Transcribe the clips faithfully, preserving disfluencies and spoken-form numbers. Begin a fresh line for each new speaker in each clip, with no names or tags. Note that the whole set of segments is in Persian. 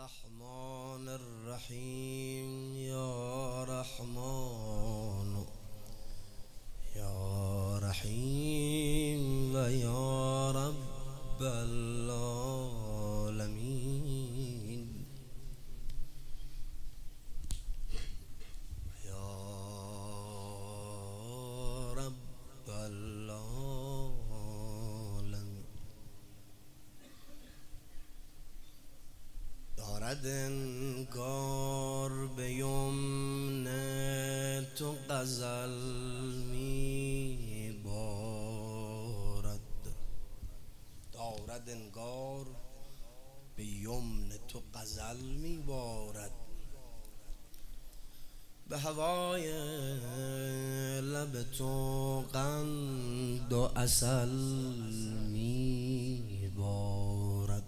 الرحمن الرحیم یا رحمان یا رحیم و یا رب العالمین یا رب العالمین. دارد انگار به یمن تو غزل می بارد، دارد انگار به یمن تو غزل می بارد، به هوای لب تو قند و عسل می بارد،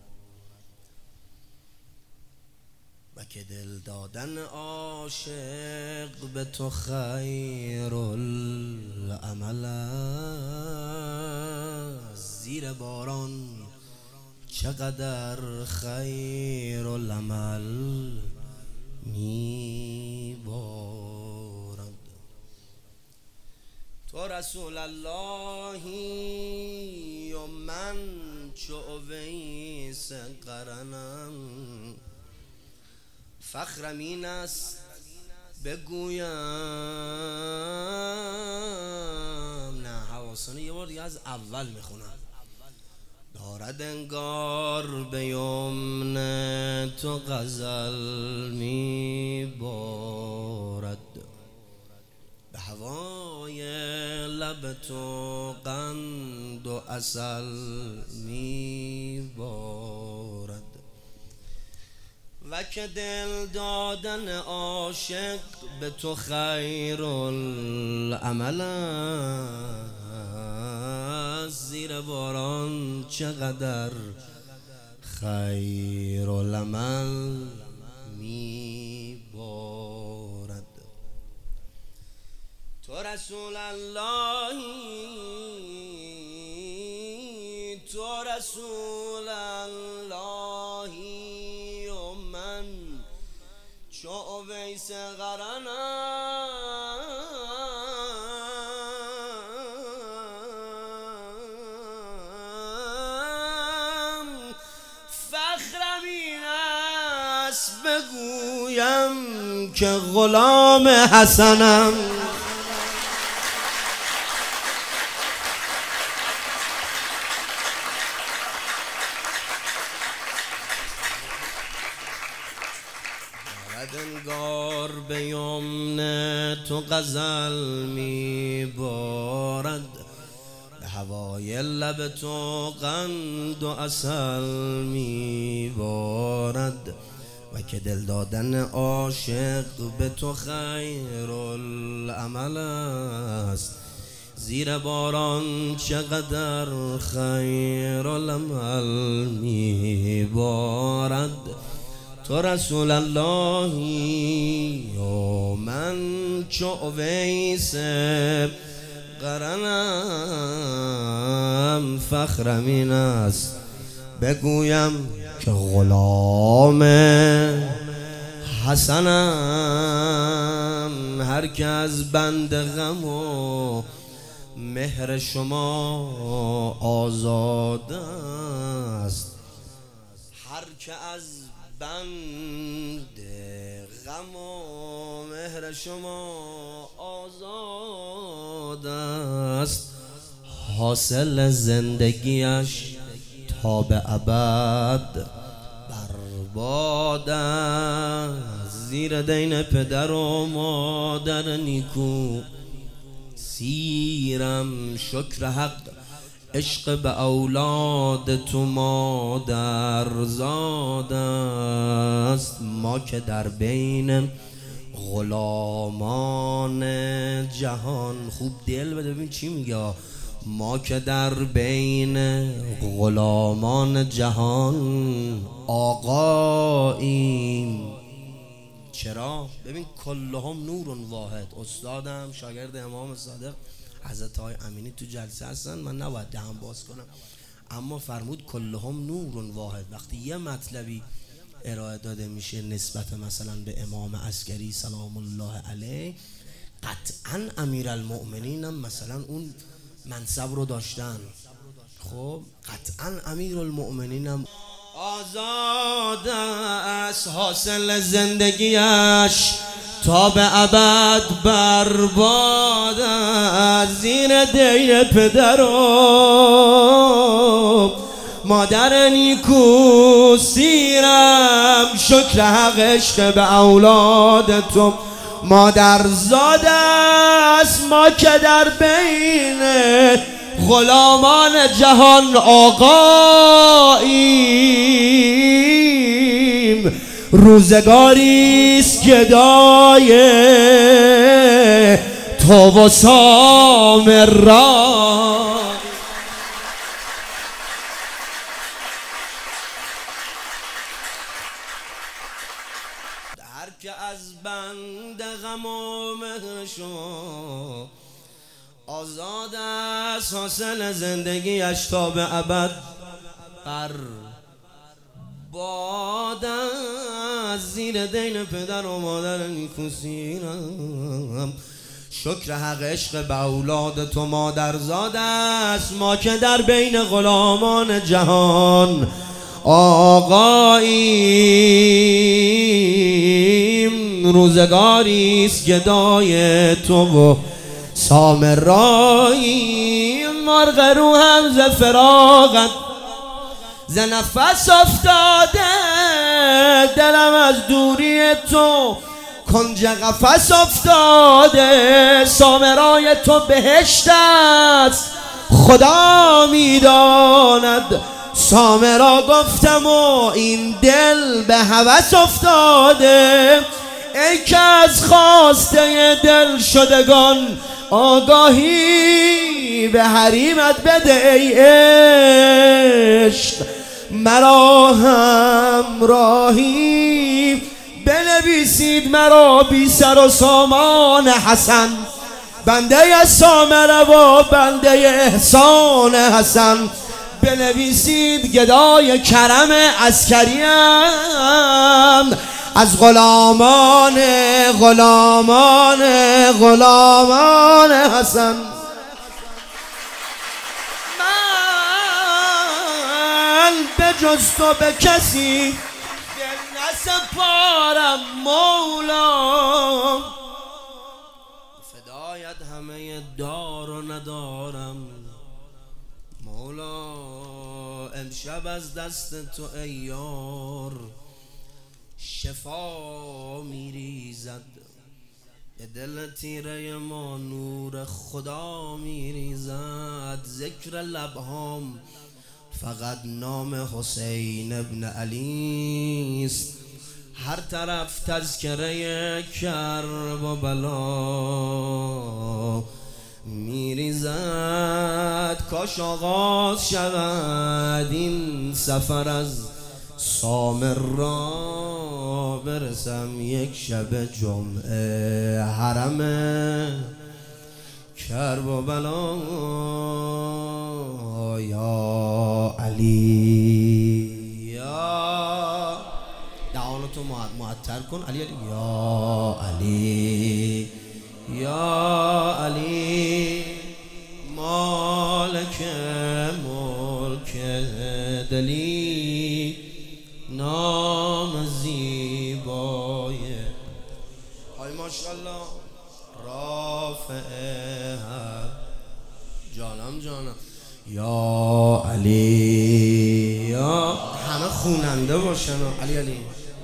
و که دل دادن عاشق به تو خیر العمل است. زیر باران چقدر خیر العمل می بارد. تو رسول اللهی و من چو اویس قرنم، فخرم این است بگویم، نه حواسانه یه بار دیگه از اول میخونم. دارد انگار به یمن تو غزل میبارد، به هوای لب تو قند و عسل میبارد، و که دل دادن عاشق به تو خیر العمل است. زیر باران چقدر خیر العمل می بارد. تو رسول اللهی، تو رسول اللهی، چو اویس قرنم، فخرم این است بگویم که غلام حسنم. انگار به یمن تو غزل می بارد، به هوای لب تو قند و عسل می بارد، و که دل دادن عاشق به تو خیر العمل است. زیر باران چقدر خیر العمل می بارد. تو رسول اللهی و من چو اویس قرنم، فخرم این است بگویم که غلام حسنم. هر که از بند غم و مهر شما آزاد است، هر که از بند غم و مهر شما آزاد است، حاصل زندگیش تا به ابد برباد است. زیر دین پدر و مادر نیکو سیرم شکر حق، عشق به اولاد تو مادر زاد است. ما که در بین غلامان جهان، خوب دل بده ببین چی میگه، ما که در بین غلامان جهان آقاییم. چرا؟ ببین کلهم نور واحد. استادم شاگرد امام صادق حضرت های امینی تو جلسه هستن، من نباید دهن باز کنم، اما فرمود کلهم نور واحد. وقتی یه مطلبی ارائه داده میشه نسبت مثلا به امام عسکری سلام الله علیه، قطعا امیرالمؤمنین هم مثلا اون منصب رو داشتن. خب قطعا امیرالمؤمنین هم آزاد است، حاصل زندگیش تا به ابد برباد است. زیر دین پدر و مادر نیکو سیرم، شکر حق عشق به اولاد تو مادر زاده است. ما که در بین غلامان جهان آقاییم، روزگاریست گدای تو و سامرا. هر که از بند غم و مهر شما آزاد است، حاصل زندگیش تا به ابد بر باد است. زیر دین پدر و مادر نیکو سیرم، شکر حق عشق به اولاد تو مادر زاده است. ما که در بین غلامان جهان آقاییم، روزگاریست گدای تو و سامرایی. مرغ روحم ز فراقت ز نفس افتاده، دلم از دوری تو کنج قفس افتاده. سامرای تو بهشت است خدا میداند، سامرا گفتم و این دل به هوس افتاده. ای که از خواسته دل شدگان آگاهی، به حریمت بده ای عشق مرا همراهی. بنویسید مرا بی سر و سامان حسن، بنده از سامره و بنده احسان حسن. بنویسید گدای کرم عسکریم، از غلامان غلامان غلامان حسن. من به جز تو به کسی دل نسپارم مولا، فدایت همه دار و ندارم مولا. امشب از دست تو ای یار شفا میریزد، به دل تیره ما نور خدا میریزد. ذکر لبهام فقط نام حسین ابن علی است، هر طرف تذکره کرب و بلا میریزد. کاش آغاز شود این سفر از سامرا، برسم یک شب جمعه حرم کرب و بلا. یا علی، یا دعانتو معطر کن علی علی. یا علی، یا علی، مالک ملک دلی، نام زیبای آی ماشاءالله رافع هر جانم جانم. یا علی، یا همه خوننده باشن علی علی.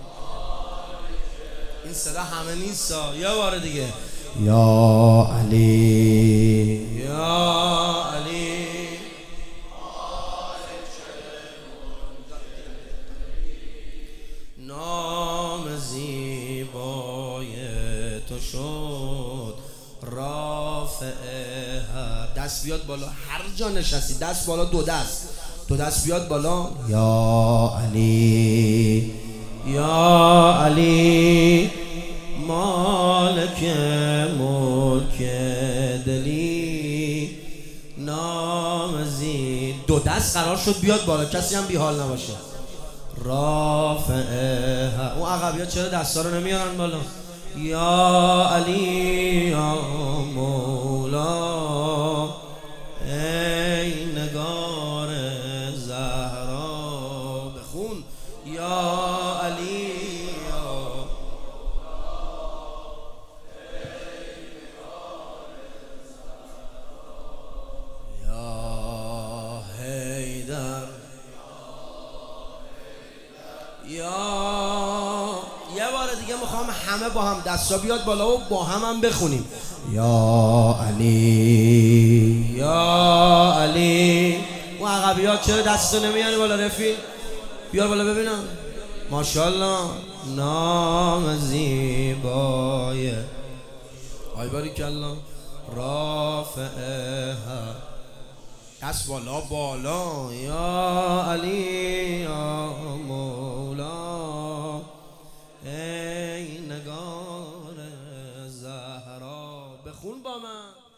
این صدا همه نیست، یه بار دیگه. یا علی، یا علی، نام زیبای تو شد رافع هر. دست بیاد بالا، هر جا نشستی دست بالا، دو دست دو دست بیاد بالا. یا علی، یا علی، مالک ملک دلی، نام زی. دو دست قرار شد بیاد بالا، کسی هم بی حال نباشه. رافع عقبی ها چرا دستا رو نمیارن بالا؟ یا علی یا مولا ای نگار زهرا بخون یا علی یا یا حیدر یا یه بار دیگه میخوام همه با هم دستا بیاد بالا و با هم هم بخونیم یا علی یا علی. اون عقبی ها چرا دستو نمیانی بالا رفیق؟ بیار بالا ببینم. ماشاءالله نام زیبای آی باریکالله رافعه دست بالا بالا یا علی یا مولا ای نگار زهرا بخون با من.